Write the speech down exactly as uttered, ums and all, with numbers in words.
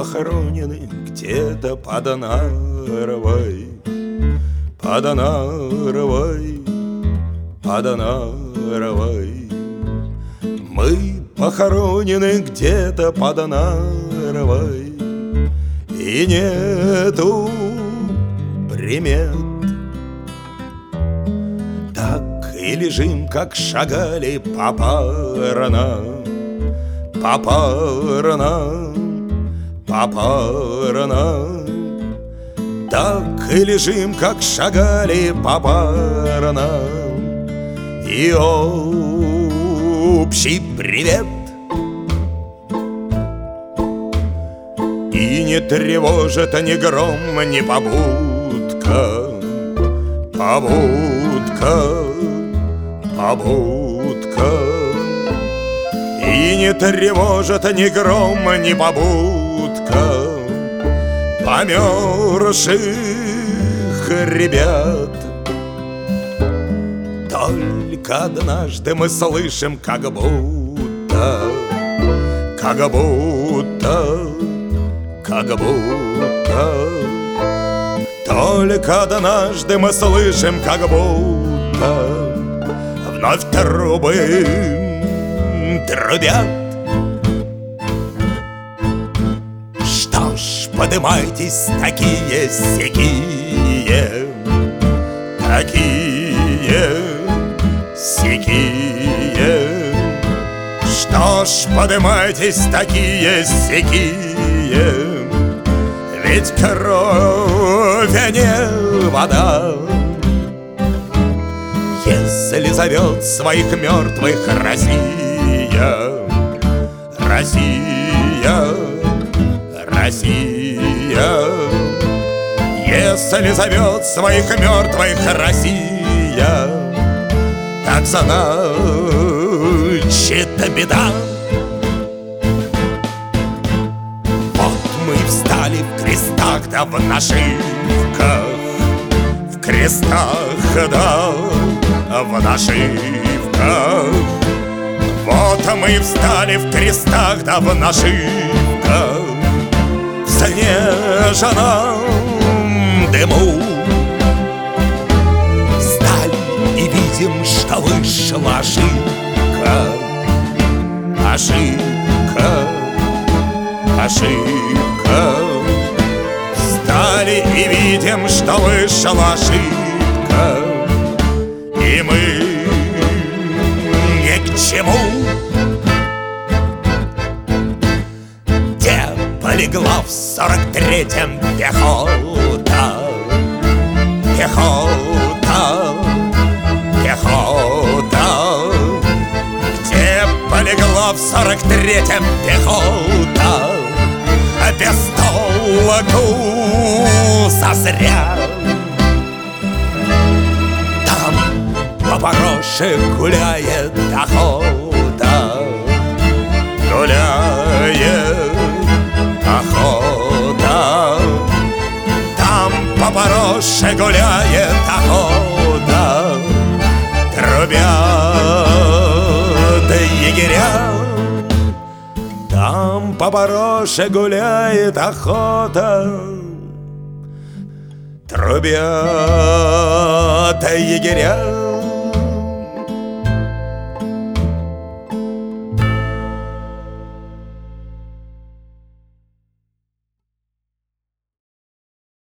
похоронены где-то под Нарвой, под Нарвой, под Нарвой. Мы похоронены где-то под Нарвой, и нету примет. Так и лежим, как шагали попарно, попарно, попарно. Так и лежим, как шагали попарно, и общий привет. И не тревожит ни гром, ни побудка, побудка, побудка. И не тревожит ни гром, ни побудка померзших ребят. Только однажды мы слышим, как будто, как будто, как будто. Только однажды мы слышим, как будто вновь трубы трубят. Что ж, подымайтесь, такие сякие, такие сякие. Что ж, подымайтесь, такие сякие, ведь кровь, а не вода. Если зовет своих мертвых Россия, Россия, Россия. Если зовет своих мертвых Россия, так значит беда. Вот мы встали в крестах да в нашивках, в крестах да в нашивках. Вот мы встали в крестах да в нашивках, в снежном дыму. Встали и видим, что вышла ошибка, ошибка, ошибка. Встали и видим, что вышла ошибка, и мы ни к чему. Где полегла в сорок третьем пехота, пехота, пехота. Где полегла в сорок третьем пехота, без толку зазря. По-хороше гуляет охота, гуляет охота. Там по-хороше гуляет охота, трубят егеря. Там по-хороше гуляет охота, трубят егеря.